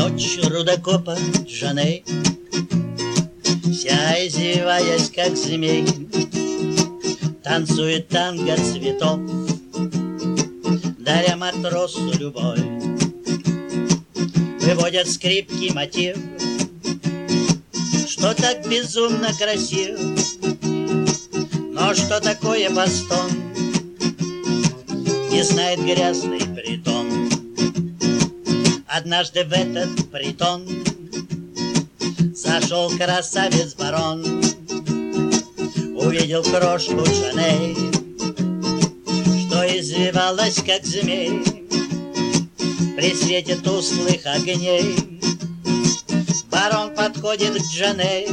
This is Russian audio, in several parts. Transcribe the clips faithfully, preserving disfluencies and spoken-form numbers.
Дочь рудокопа Джаней, вся извиваясь, как змей, танцует танго цветов, даря матросу любовь. Выводят скрипки мотив, что так безумно красив. Но что такое Бостон, не знает грязный притон. Однажды в этот притон зашел красавец-барон, увидел крошку Джаней, что извивалась, как змей, при свете тусклых огней. Барон подходит к Джаней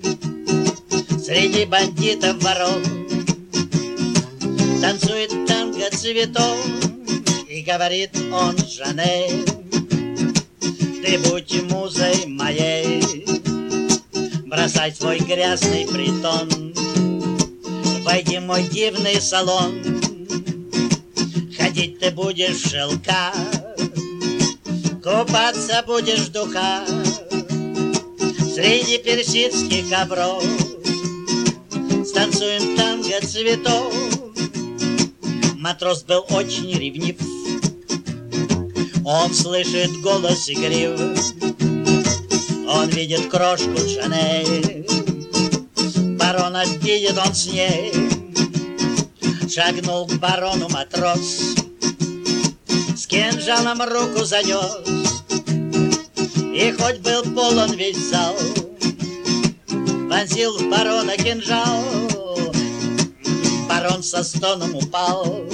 среди бандитов воров, танцует танго цветов, и говорит он Джаней: ты будь музой моей, бросай свой грязный притон, войди в мой дивный салон. Ходить ты будешь в шелках, купаться будешь в духах, среди персидских ковров станцуем танго цветов. Матрос был очень ревнив, он слышит голос игрив, он видит крошку Джаней, барона видит он с ней. Шагнул к барону матрос, с кинжалом руку занес, и хоть был полон весь зал, вонзил в барона кинжал. Барон со стоном упал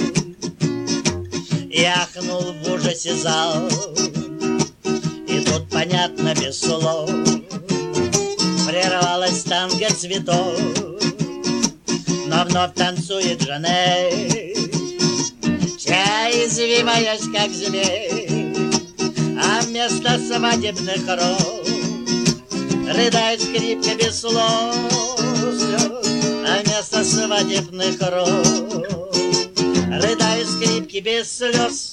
и ахнул в ужасе зал. И тут, понятно, без слов прервалась танго цветов, но вновь танцует Джаней, вся извиваясь, как змей, а вместо свадебных роз рыдает скрипка без слов. А вместо свадебных роз рыдают скрипки без слез.